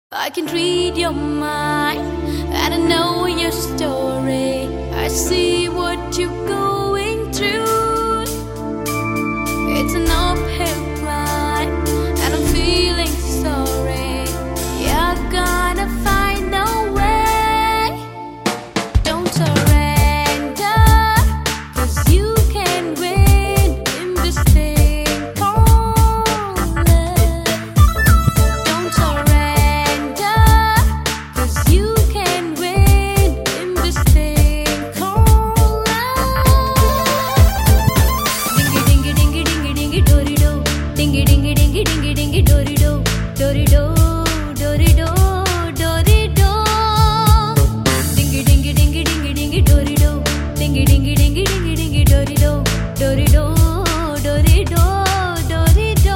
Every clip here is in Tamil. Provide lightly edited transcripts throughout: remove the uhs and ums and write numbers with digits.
I can read your mind and I know your story. I see what you're going through. It's an uphill climb and I'm feeling sorry. You're gonna find a way. Don't surrender, 'cause you can win in this thing called love. Don't surrender, 'cause you can win in this thing called love. Dingy dingy dingy dingy dingy dory do. Dingy dingy dingy dingy dingy dory do. Dory do, dory do, dory do. Dingy dingy dingy dingy dingy dory do. Dingy dingy dingy dingy dingy dory do. Dory do, dory do, dory do.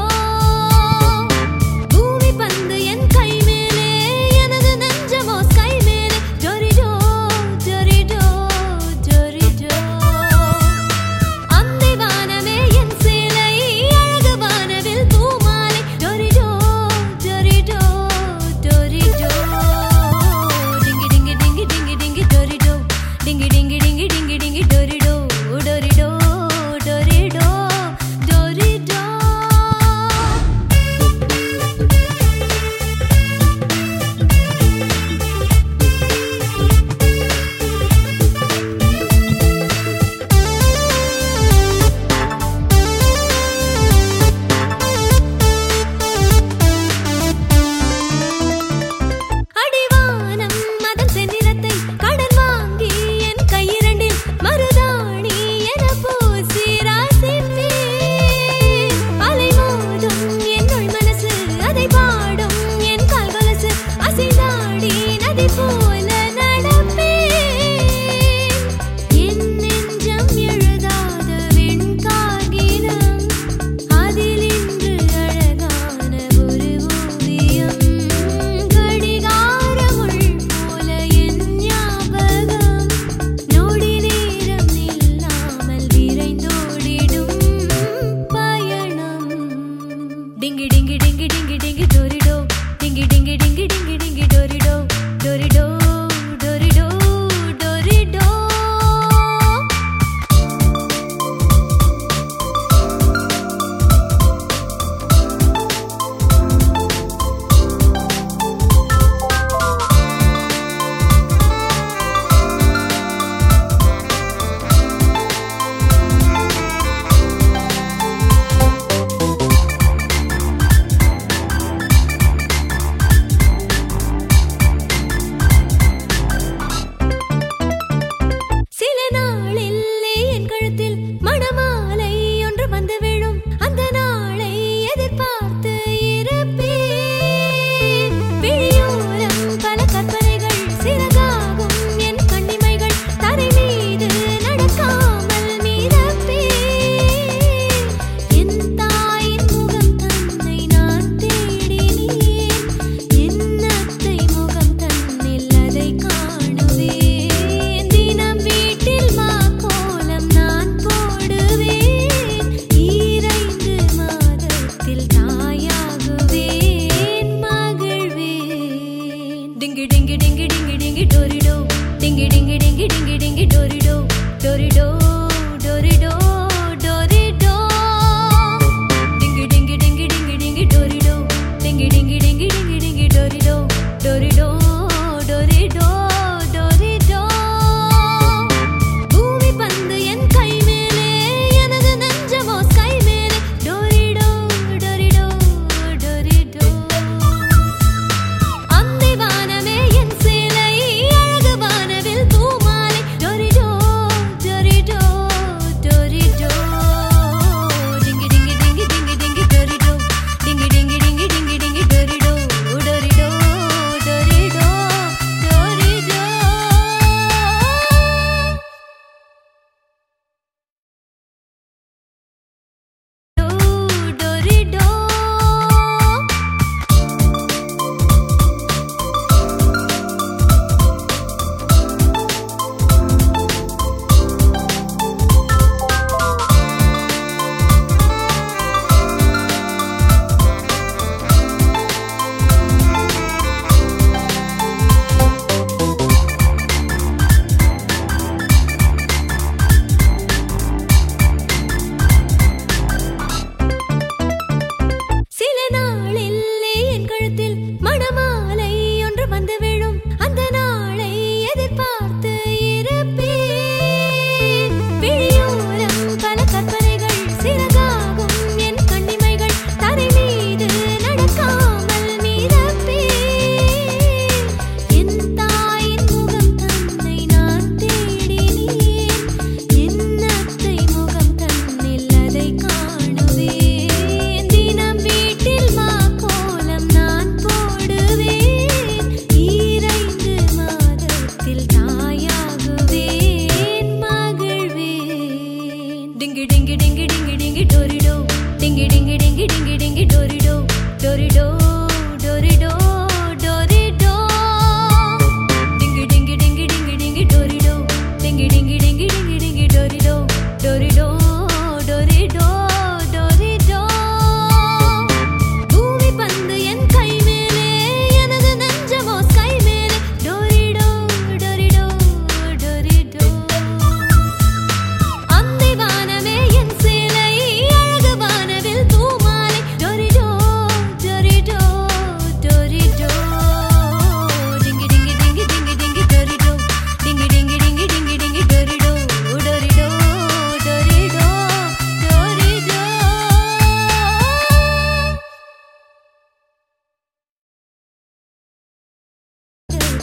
பூமி பந்து என் கை மேலே எனது நெஞ்சமோ ஸ்கை மேலே. Dory do, dory do, dory do. அந்தி வானமே என் சேலை அழகு வானவில் பூமாலை. Dory do, dory do, dory do. Dingy dingy dingy dingy dingy dory do. Dingy dingy dingy dingy dingy dory do. Dory do, dory do, dory do. அடிவானம் Madan செந்நிறத்தை கடன் வாங்கி என் கையிரண்டில் மருதாணி என பூசி ராசிப்பேன். அலை மோதும் என்னுள் மனசு அதை பாடும் என் கால்கொலுசு அசைந்தாடி நதி போல நடப்பேன். என் நெஞ்சம் எழுதாத வெண்காகிதம் அதில் இன்று அழகான ஒரு ஓவியம். கடிகாரமுள் போல என் ஞாபகம் நொடி நேரம் நில்லாமல் விரைந்தோடிடும் பயணம். டிங்கி டிங்கி டிங்கி டிங்கி டிங்கி டோரி டோ. டிங்கி டிங்கி டிங்கி டிங்கி டிங்கி டோரி டோ. டோரி டோ.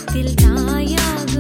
உள்ளத்தில் தாயாக